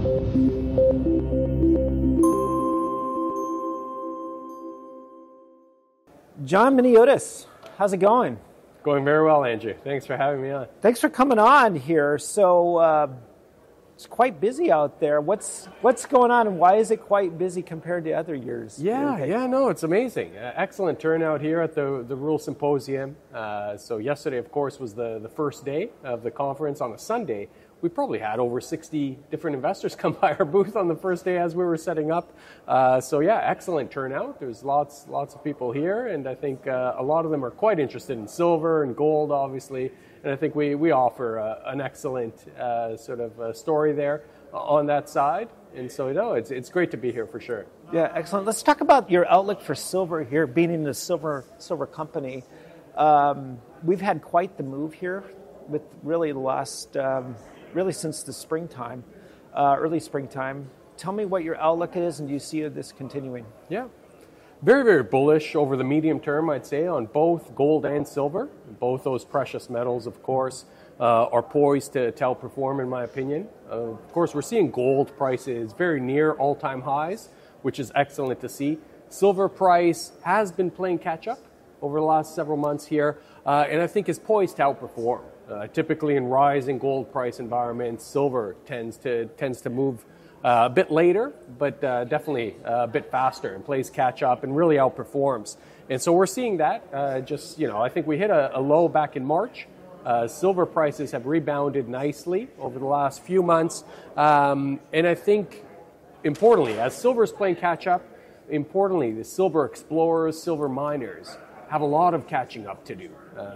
John Miniotis, how's it going? Going very well, Andrew. Thanks for having me on. Thanks for coming on here. So it's quite busy out there. What's going on, and why is it quite busy compared to other years? No, it's amazing. Excellent turnout here at the Rural Symposium. So yesterday, of course, was the first day of the conference on a Sunday. We probably had over 60 different investors come by our booth on the first day as we were setting up. Excellent turnout. There's lots of people here, and I think a lot of them are quite interested in silver and gold, obviously. And I think we offer an excellent story there on that side. And so, it's great to be here for sure. Yeah, excellent. Let's talk about your outlook for silver here, being in the silver company. We've had quite the move here with really the last... really since the springtime, early springtime. Tell me what your outlook is, and do you see this continuing? Yeah. Very, very bullish over the medium term, I'd say, on both gold and silver. Both those precious metals, of course, are poised to outperform, in my opinion. Of course, we're seeing gold prices very near all-time highs, which is excellent to see. Silver price has been playing catch-up over the last several months here, and I think is poised to outperform. Typically in rising gold price environments, silver tends to move a bit later, but definitely a bit faster and plays catch up and really outperforms. And so we're seeing that. I think we hit a low back in March. Silver prices have rebounded nicely over the last few months. And I think, importantly, as silver is playing catch up, the silver explorers, silver miners have a lot of catching up to do.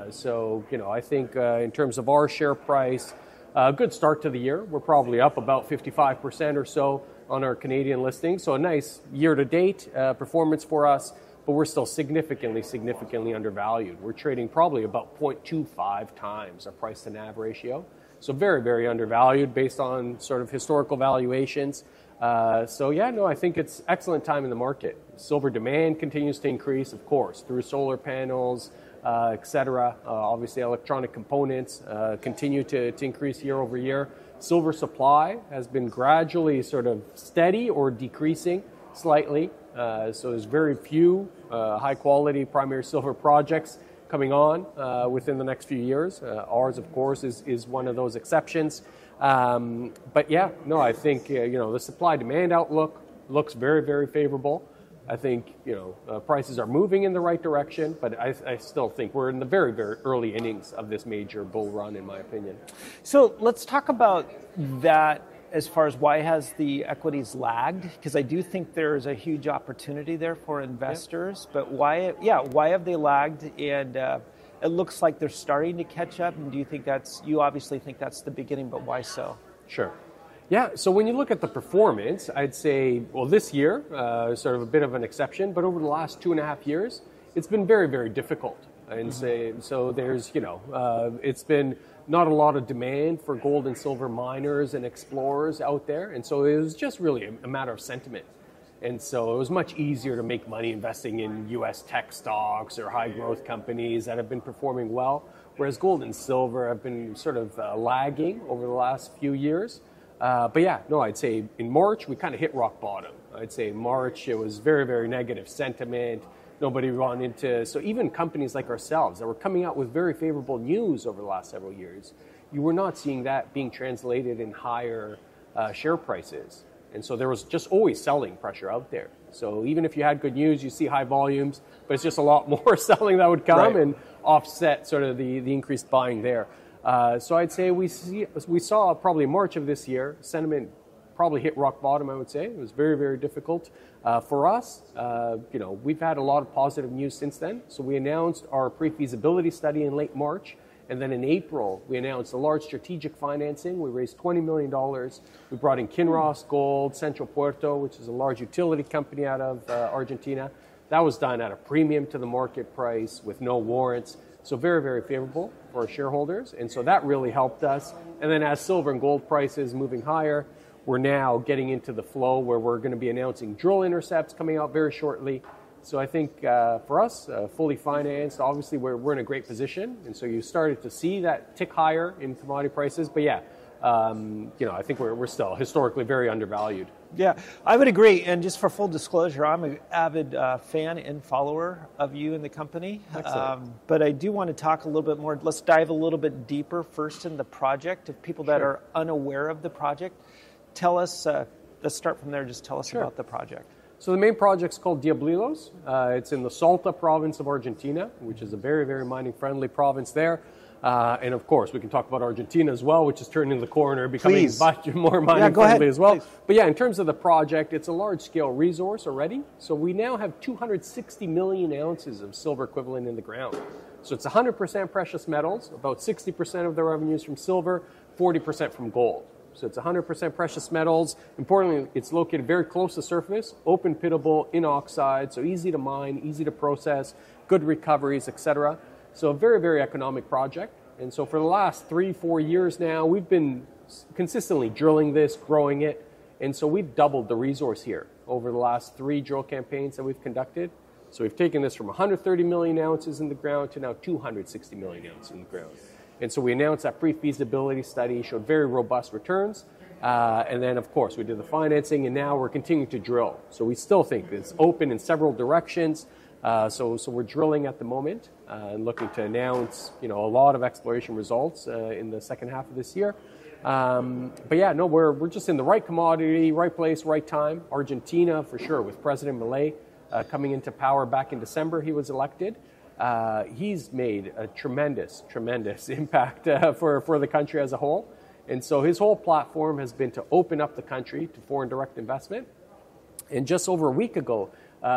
I think in terms of our share price, a good start to the year. We're probably up about 55% or so on our Canadian listing. So a nice year-to-date performance for us, but we're still significantly undervalued. We're trading probably about 0.25 times our price-to-NAV ratio. So very, very undervalued based on sort of historical valuations. I think it's excellent time in the market. Silver demand continues to increase, of course, through solar panels, etc. Obviously, electronic components continue to increase year over year. Silver supply has been gradually sort of steady or decreasing slightly. So there's very few high-quality primary silver projects coming on within the next few years. Ours, of course, is one of those exceptions. I think the supply-demand outlook looks very, very favorable. I think prices are moving in the right direction, but I still think we're in the very, very early innings of this major bull run, in my opinion. So let's talk about that as far as why has the equities lagged? Because I do think there's a huge opportunity there for investors, but why have they lagged? And it looks like they're starting to catch up. And do you think you obviously think that's the beginning, but why so? Sure. Yeah, so when you look at the performance, I'd say, this year, sort of a bit of an exception, but over the last 2.5 years, it's been very, very difficult. And so there's, it's been not a lot of demand for gold and silver miners and explorers out there. And so it was just really a matter of sentiment. And so it was much easier to make money investing in U.S. tech stocks or high growth companies that have been performing well, whereas gold and silver have been sort of lagging over the last few years. I'd say in March, we kind of hit rock bottom. I'd say in March, it was very, very negative sentiment. Nobody ran into, so even companies like ourselves that were coming out with very favorable news over the last several years, you were not seeing that being translated in higher share prices. And so there was just always selling pressure out there. So even if you had good news, you see high volumes, but it's just a lot more selling that would come and offset sort of the increased buying there. So I'd say we saw probably March of this year, sentiment probably hit rock bottom, I would say. It was very, very difficult. For us, we've had a lot of positive news since then. So we announced our pre-feasibility study in late March. And then in April, we announced a large strategic financing. We raised $20 million. We brought in Kinross Gold, Central Puerto, which is a large utility company out of Argentina. That was done at a premium to the market price with no warrants. So very, very favorable for our shareholders. And so that really helped us. And then as silver and gold prices moving higher, we're now getting into the flow where we're going to be announcing drill intercepts coming out very shortly. So I think for us, fully financed, obviously we're in a great position. And so you started to see that tick higher in commodity prices. But yeah, I think we're still historically very undervalued. Yeah, I would agree. And just for full disclosure, I'm an avid fan and follower of you and the company. But I do want to talk a little bit more. Let's dive a little bit deeper first in the project. If people that are unaware of the project, tell us, let's start from there. Just tell us about the project. So the main project's called Diablillos. It's in the Salta province of Argentina, which is a very, very mining-friendly province there. And of course, we can talk about Argentina as well, which is turning the corner, becoming much more mining-friendly as well. Please. But yeah, in terms of the project, it's a large-scale resource already. So we now have 260 million ounces of silver equivalent in the ground. So it's 100% precious metals, about 60% of the revenues from silver, 40% from gold. So it's 100% precious metals. Importantly, it's located very close to surface, open pittable, in oxide, so easy to mine, easy to process, good recoveries, etc. So a very, very economic project. And so for the last 3-4 years now, we've been consistently drilling this, growing it. And so we've doubled the resource here over the last 3 drill campaigns that we've conducted. So we've taken this from 130 million ounces in the ground to now 260 million ounces in the ground. And so we announced that pre-feasibility study, showed very robust returns. And then, of course, we did the financing, and now we're continuing to drill. So we still think it's open in several directions. So we're drilling at the moment and looking to announce, a lot of exploration results in the second half of this year. But yeah, no, we're just in the right commodity, right place, right time. Argentina, for sure, with President Milei coming into power back in December, he was elected. He's made a tremendous impact for the country as a whole. And so his whole platform has been to open up the country to foreign direct investment. And just over a week ago,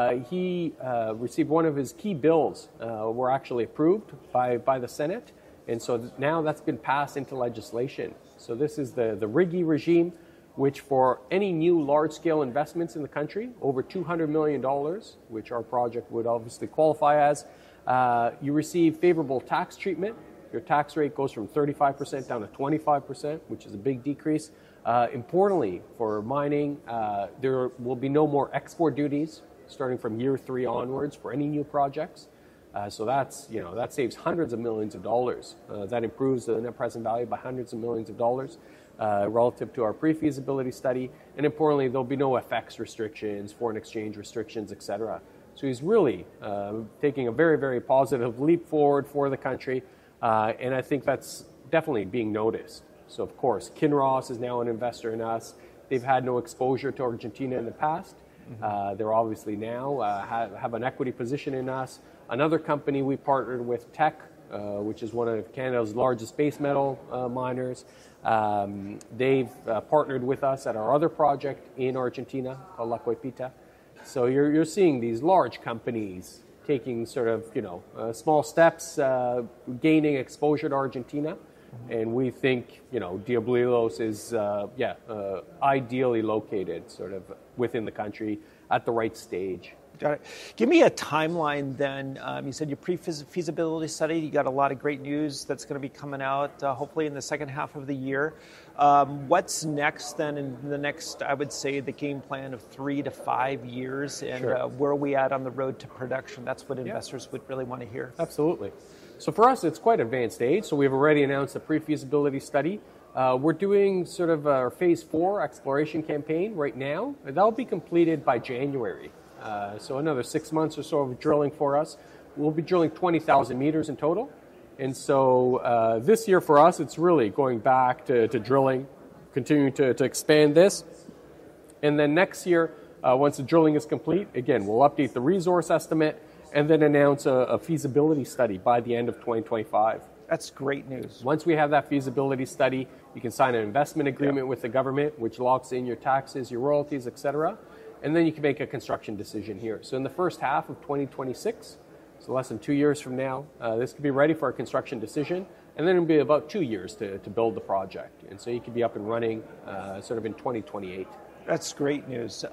he received one of his key bills were actually approved by the Senate. And so now that's been passed into legislation. So this is the RIGI regime, which for any new large-scale investments in the country, over $200 million, which our project would obviously qualify as, you receive favorable tax treatment. Your tax rate goes from 35% down to 25%, which is a big decrease. Importantly, for mining, there will be no more export duties starting from year 3 onwards for any new projects. So that saves hundreds of millions of dollars. That improves the net present value by hundreds of millions of dollars relative to our pre-feasibility study. And importantly, there'll be no FX restrictions, foreign exchange restrictions, etc. So he's really taking a very, very positive leap forward for the country. And I think that's definitely being noticed. So, of course, Kinross is now an investor in us. They've had no exposure to Argentina in the past. They're obviously now have an equity position in us. Another company we partnered with, Teck, which is one of Canada's largest base metal miners. They've partnered with us at our other project in Argentina called La Coipita. So you're seeing these large companies taking sort of, small steps, gaining exposure to Argentina. And we think, Diablillos is, ideally located sort of within the country at the right stage. Got it. Give me a timeline then. You said your pre-feasibility study, you got a lot of great news that's going to be coming out hopefully in the second half of the year. What's next then in the next, I would say, the game plan of 3 to 5 years, and where are we at on the road to production? That's what investors would really want to hear. Absolutely. So for us, it's quite advanced stage. So we've already announced a pre-feasibility study. We're doing sort of our phase 4 exploration campaign right now. That'll be completed by January. So another 6 months or so of drilling for us. We'll be drilling 20,000 meters in total. And so this year for us, it's really going back to drilling, continuing to expand this. And then next year, once the drilling is complete, again, we'll update the resource estimate and then announce a feasibility study by the end of 2025. That's great news. Once we have that feasibility study, you can sign an investment agreement with the government, which locks in your taxes, your royalties, etc. And then you can make a construction decision here. So in the first half of 2026, so less than 2 years from now, this could be ready for a construction decision. And then it'll be about 2 years to build the project. And so you could be up and running sort of in 2028. That's great news.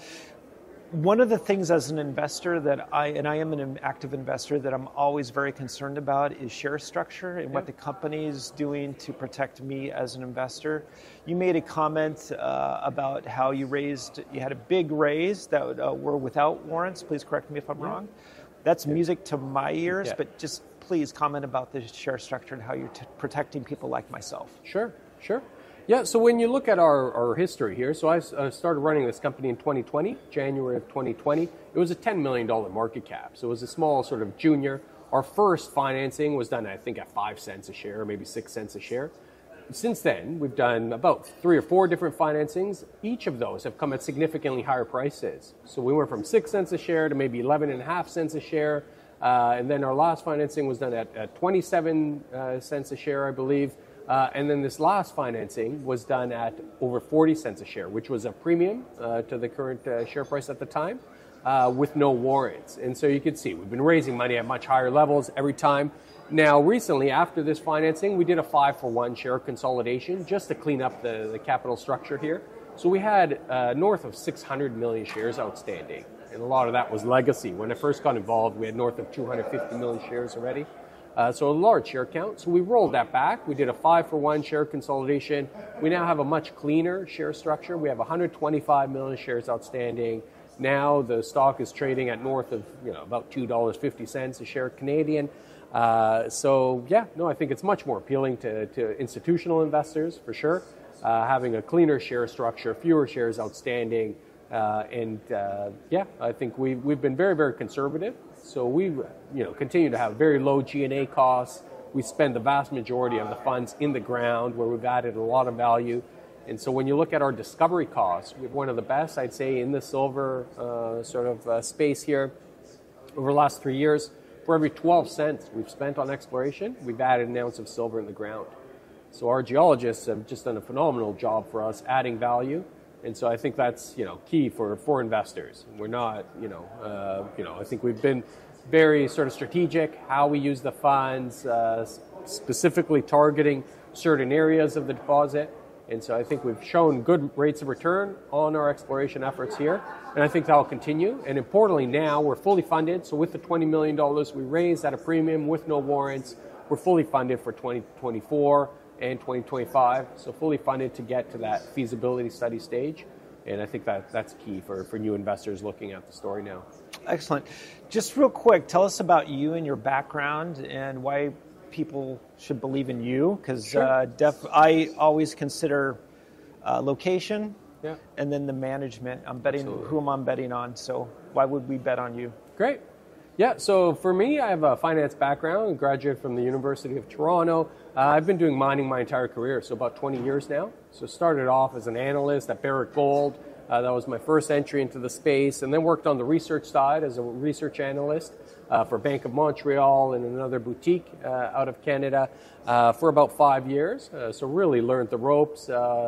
One of the things as an investor that I am an active investor, that I'm always very concerned about is share structure and what the company is doing to protect me as an investor. You made a comment about how you had a big raise that were without warrants. Please correct me if I'm wrong. That's music to my ears, but just please comment about the share structure and how you're protecting people like myself. Sure. Yeah, so when you look at our history here, so I started running this company in 2020, January of 2020. It was a $10 million market cap, so it was a small sort of junior. Our first financing was done, I think, at 5 cents a share, maybe 6 cents a share. Since then, we've done about 3 or 4 different financings. Each of those have come at significantly higher prices. So we went from 6 cents a share to maybe 11.5 cents a share. And then our last financing was done at 27 cents a share, I believe. And then this last financing was done at over 40 cents a share, which was a premium to the current share price at the time, with no warrants. And so you can see we've been raising money at much higher levels every time. Now, recently, after this financing, we did a 5-for-1 share consolidation just to clean up the capital structure here. So we had north of 600 million shares outstanding, and a lot of that was legacy. When I first got involved, we had north of 250 million shares already. So a large share count. So we rolled that back. We did a 5-for-1 share consolidation. We now have a much cleaner share structure. We have 125 million shares outstanding. Now the stock is trading at north of about $2.50 a share Canadian. So yeah, no, I think it's much more appealing to institutional investors for sure. Having a cleaner share structure, fewer shares outstanding, and I think we've been very, very conservative. So we continue to have very low G&A costs. We spend the vast majority of the funds in the ground where we've added a lot of value. And so when you look at our discovery costs, we have one of the best, I'd say, in the silver space here. Over the last 3 years, for every 12 cents we've spent on exploration, we've added an ounce of silver in the ground. So our geologists have just done a phenomenal job for us adding value. And so I think that's key for investors. We're not I think we've been very sort of strategic how we use the funds, specifically targeting certain areas of the deposit. And so I think we've shown good rates of return on our exploration efforts here, and I think that will continue. And importantly, now we're fully funded. So with the $20 million we raised at a premium with no warrants, we're fully funded for 2024 and 2025. So fully funded to get to that feasibility study stage. And I think that's key for new investors looking at the story now. Excellent. Just real quick, tell us about you and your background and why people should believe in you, because Sure. I always consider location Yeah. and then the management. I'm betting Absolutely. who I'm betting on, so why would we bet on you? Great. Yeah, so for me, I have a finance background, graduate from the University of Toronto. I've been doing mining my entire career, so about 20 years now. So started off as an analyst at Barrick Gold. That was my first entry into the space, and then worked on the research side as a research analyst for Bank of Montreal and another boutique out of Canada for about 5 years. So really learned the ropes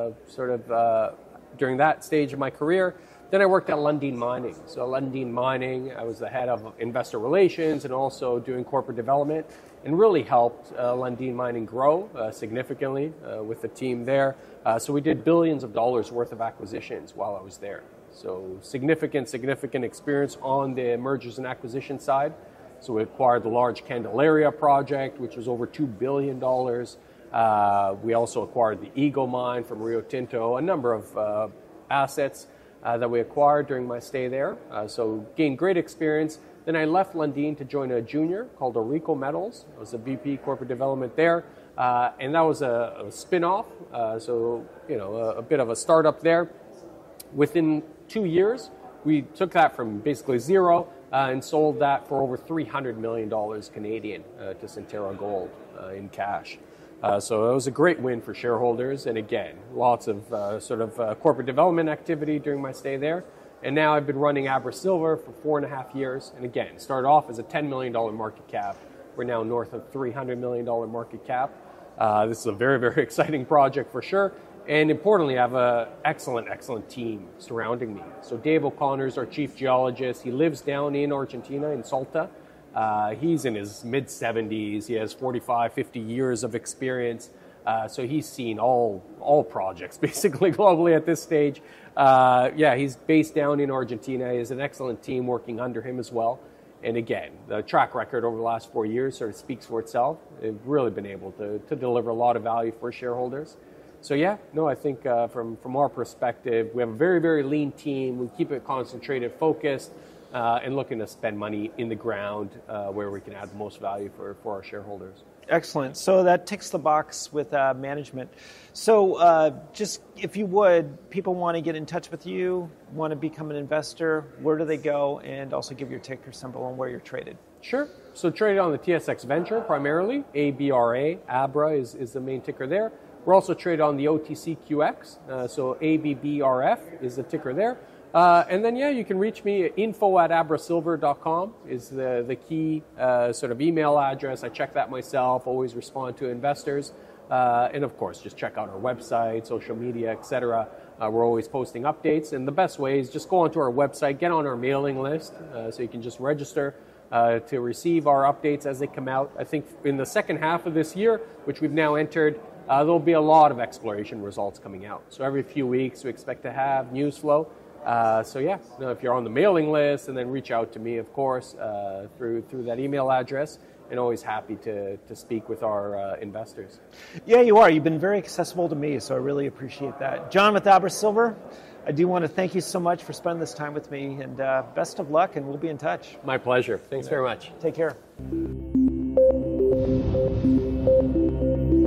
during that stage of my career. Then I worked at Lundin Mining. So Lundin Mining, I was the head of investor relations and also doing corporate development, and really helped Lundin Mining grow significantly with the team there. So we did billions of dollars worth of acquisitions while I was there. So significant experience on the mergers and acquisition side. So we acquired the large Candelaria project, which was over $2 billion. We also acquired the Eagle mine from Rio Tinto, a number of assets that we acquired during my stay there. So gained great experience. Then I left Lundin to join a junior called Orico Metals. I was a VP corporate development there. And that was a spin-off, so a bit of a startup there. Within 2 years, we took that from basically zero and sold that for over $300 million Canadian to Centerra Gold in cash. So it was a great win for shareholders, and again, lots of corporate development activity during my stay there. And now I've been running Abra Silver for 4.5 years, and again, started off as a $10 million market cap. We're now north of $300 million market cap. This is a very, very exciting project for sure. And importantly, I have an excellent team surrounding me. So Dave O'Connor is our chief geologist. He lives down in Argentina, in Salta. He's in his mid-70s. He has 45, 50 years of experience. So he's seen all projects basically globally at this stage. He's based down in Argentina. He has an excellent team working under him as well. And again, the track record over the last 4 years sort of speaks for itself. They've really been able to deliver a lot of value for shareholders. So I think from our perspective, we have a very, very lean team. We keep it concentrated, focused, and looking to spend money in the ground where we can add the most value for our shareholders. Excellent. So that ticks the box with management. So just if you would, people want to get in touch with you, want to become an investor, where do they go? And also give your ticker symbol and where you're traded. Sure. So traded on the TSX Venture primarily. ABRA, ABRA is the main ticker there. We're also traded on the OTCQX. So ABBRF is the ticker there. And then, you can reach me at info@abrasilver.com is the key sort of email address. I check that myself, always respond to investors. And of course, just check out our website, social media, etc. We're always posting updates. And the best way is just go onto our website, get on our mailing list so you can just register to receive our updates as they come out. I think in the second half of this year, which we've now entered, there'll be a lot of exploration results coming out. So every few weeks, we expect to have news flow. If you're on the mailing list, and then reach out to me, of course, through that email address, and always happy to speak with our investors. Yeah, you are. You've been very accessible to me, so I really appreciate that. John with Abra Silver, I do want to thank you so much for spending this time with me, and best of luck, and we'll be in touch. My pleasure. Thanks very much. Take care.